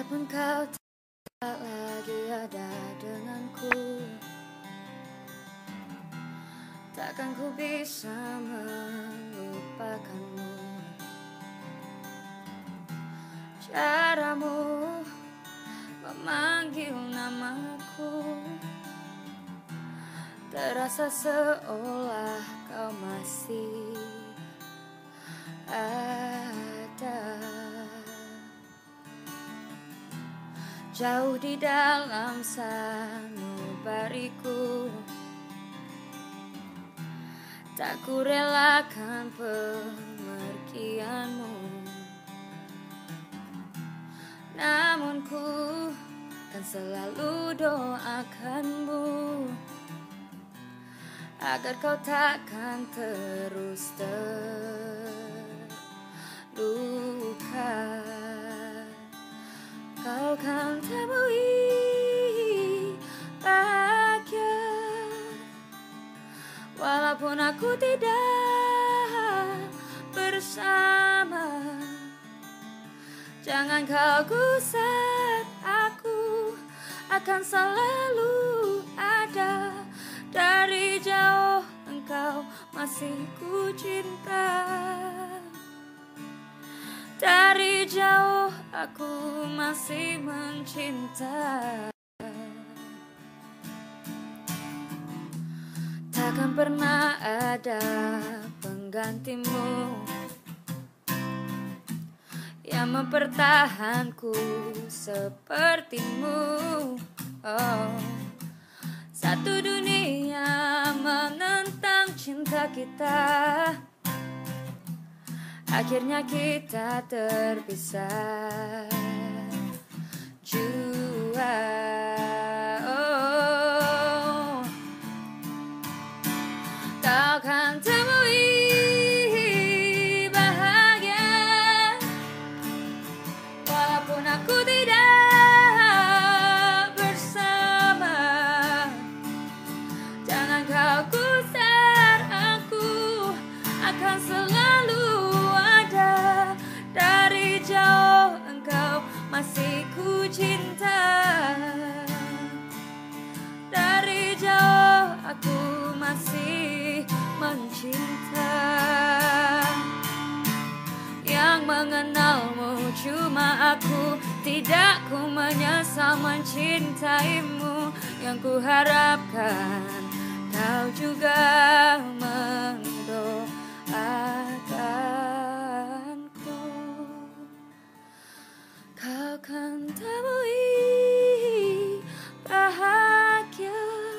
Biarpun kau tak lagi ada denganku, takkan ku bisa melupakanmu. Caramu memanggil namaku terasa seolah kau masih ada. Jauh di dalam sanubariku, tak ku relakan pemergianmu. Namun ku kan selalu doakanmu agar kau takkan terus terluka. Kau kan temui bahagia walaupun aku tidak bersama. Jangan kau gusar, aku akan selalu ada. Dari jauh engkau masih ku cinta. Dari jauh aku masih mencinta. Takkan pernah ada penggantimu yang mempertahanku sepertimu. Oh, satu dunia menentang cinta kita, akhirnya kita terpisah jua. Oh, kau kan temui bahagia walaupun aku tidak bersama. Jangan kau gusar, aku akan selalu ada. Dari jauh engkau masih ku cinta. Dari jauh aku masih mencinta. Yang mengenalmu cuma aku, tidak ku menyesal mencintaimu. Yang ku harapkan kau juga mendoakanku. Kau kan temui bahagia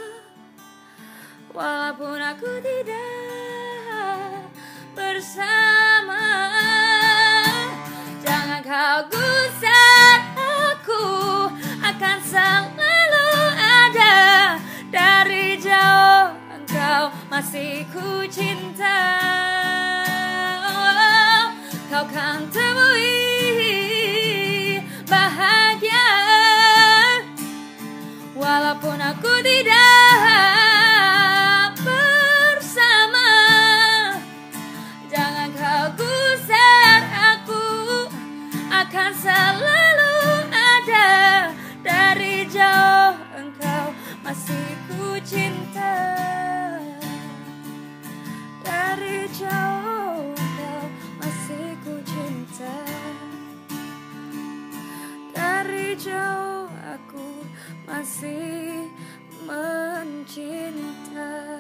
walaupun aku tidak bersama. Jangan kau gusar, aku akan selalu ada. Dari jauh engkau masih ku cinta. Oh, kau kan temui bahagia walaupun aku tidak bersama. Jangan kau gusar, aku akan selalu ada. Dari jauh engkau masih ku cinta. Dari jauh engkau masih ku cinta. Dari jauh aku masih mencinta.